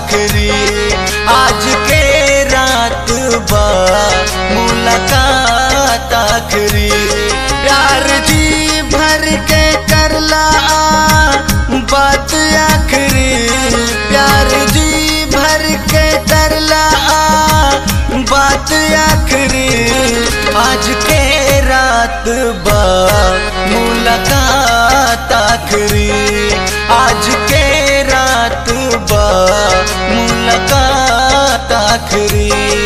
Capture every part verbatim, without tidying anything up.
आखिरी, आज के रात बा मुलाकात आखिरी। प्यार जी भर के करला बात आखिरी, प्यार जी भर के करला बात आखिरी, आज के रात बा मुलाकात आखिरी, आज के रात बा मुलाकात आखिरी।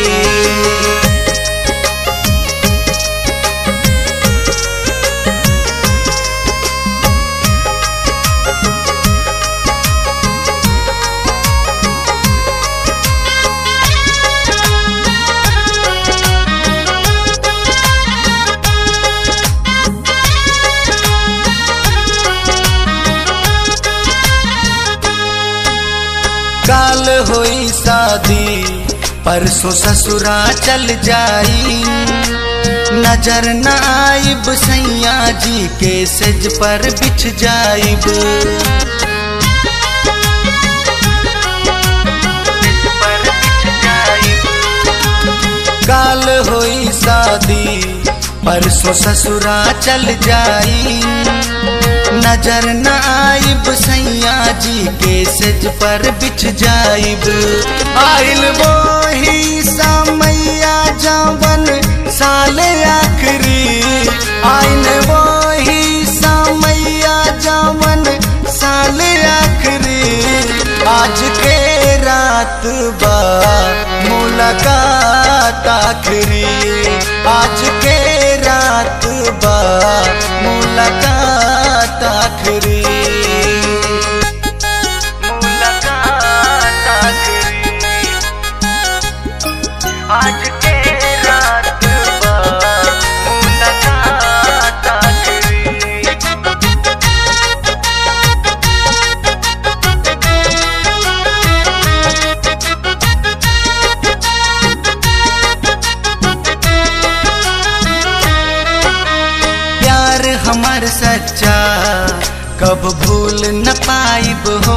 काल होई शादी परसों ससुरा चल जाई, नजर न आइब सैया जी के सेज पर बिछ जाइब। काल होई शादी परसों ससुरा चल जाई, नजर न आइब सैया जी के सेज पर बिछ जाइब। आइल वो ही समैया जवन साल आखिरी, आइल वो ही समैया जवन साल आखिरी, आज के रात बा मुलाकात आखिरी, आज के रात बा मुलाकात आखिरी, मुलाकात आखिरी, आज के रात बा मुलाकात आखिरी। प्यार हमार सच्चा कब भूल न पाइब हो,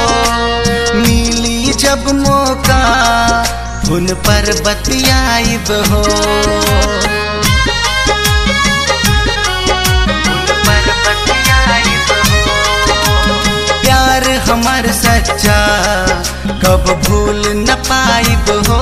मिली जब मौका उन पर बतियाइब हो, उन पर बतियाइब हो। प्यार हमार सच्चा कब भूल न पाइब हो,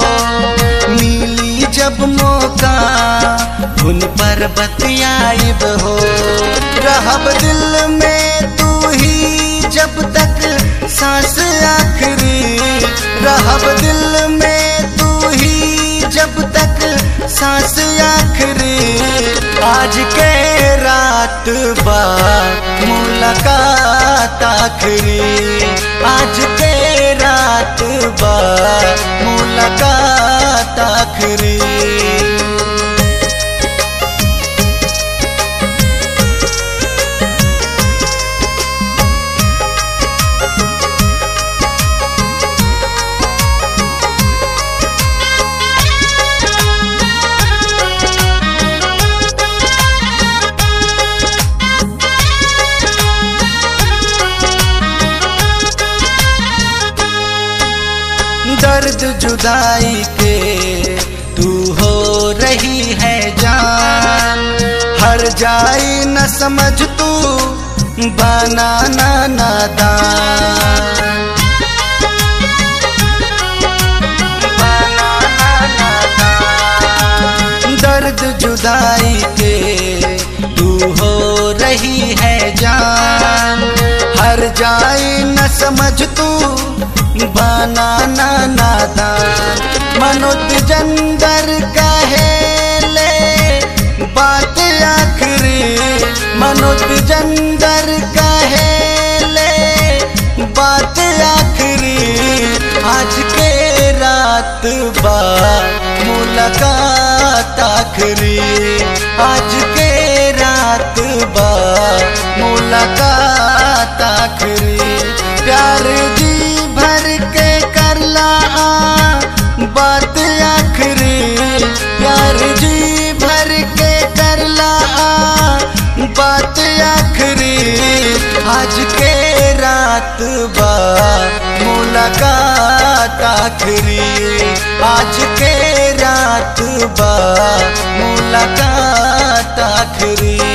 मिली जब मौका उन पर बतियाइब हो। रहब दिल में तू ही जब तक सांस आखिरी, रहब दिल में तू ही जब तक सांस आखिरी, आज के रात बा मुलाकात आखिरी, आज के रात बा मुलाकात आखिरी। दर्द जुदाई के तू हो रही है जान, हर जाई न समझ तू बनाना नादान, बनाना नादान। दर्द जुदाई के तू हो रही है जान, हर जाई न समझ तू बनाना नादान। मनोज जंदर कहे ले बात आखिरी, मनोज जंदर कहे ले बात आखिरी, आज के रात बा मुलाकात आखिरी, आज के रात बा मुलाकात आखिरी। प्यार जी भर के करला बात आखिरी, प्यार जी भर के करला बात आखिरी, आखिरी आज के रात बा मुलाकात आखिरी।